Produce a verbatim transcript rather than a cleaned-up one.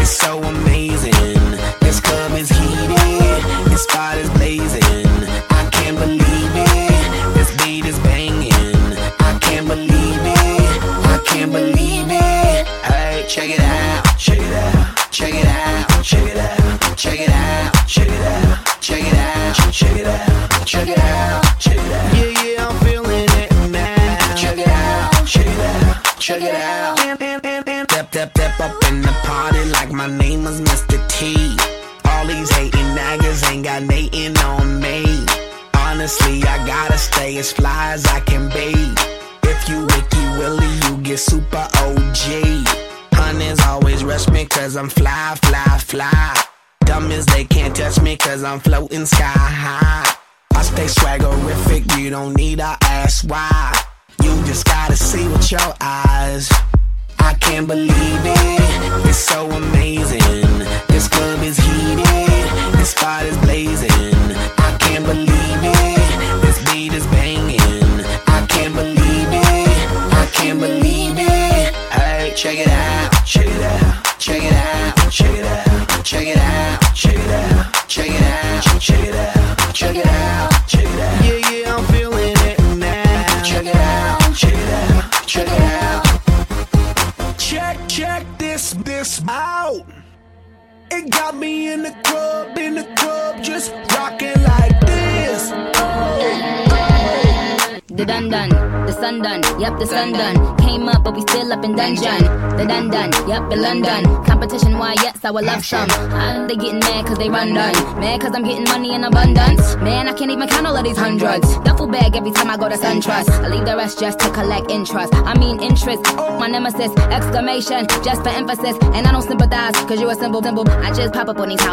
It's so amazing. This club is heated, this spot is blazing. I can't believe it. This beat is banging. I can't believe it. I can't believe it. Hey, check it out, check it out, check it out, check it out, check it out, check it out, check it out, check it out, check it out, check it out. Yeah, yeah, I'm feeling it now. Check it out, check it out, check it out. Step, step, step up in the party like my name is Mister T. All these hating niggas ain't got nothing on me. Honestly, I gotta stay as fly as I can be. If you Wiki Willie, you get super O G. Hunters always rush me cause I'm fly, fly, fly. Dumb as they can't touch me cause I'm floating sky high. I stay swaggerific, you don't need to ask why. You just gotta see with your eyes. I can't believe it, it's so amazing. This club is heated, this spot is blazing. I can't believe it, this beat is banging. I can't believe it, I can't believe it. Hey, check it out, check it out, check it out, check it out, check it out, check it out, check it out, check it out, check it out, check it out. Yeah, yeah, I'm feeling it now. Check it out, check it out, check it out. Check, check this, this out. It got me in the club, in the club, just rocking like this. Oh, oh. The dun dun, the sun done, yep, the sun done. Came up, but we still up in dungeon. The dun dun, yep, in London. Competition, why, yes, I would love some. Uh, they getting mad cause they run done. Mad cause I'm getting money in abundance. Man, I can't even count all of these hundreds. Duffel bag every time I go to SunTrust. I leave the rest just to collect interest. I mean interest, my nemesis, exclamation, just for emphasis. And I don't sympathize cause you a simple, simple. I just pop up on these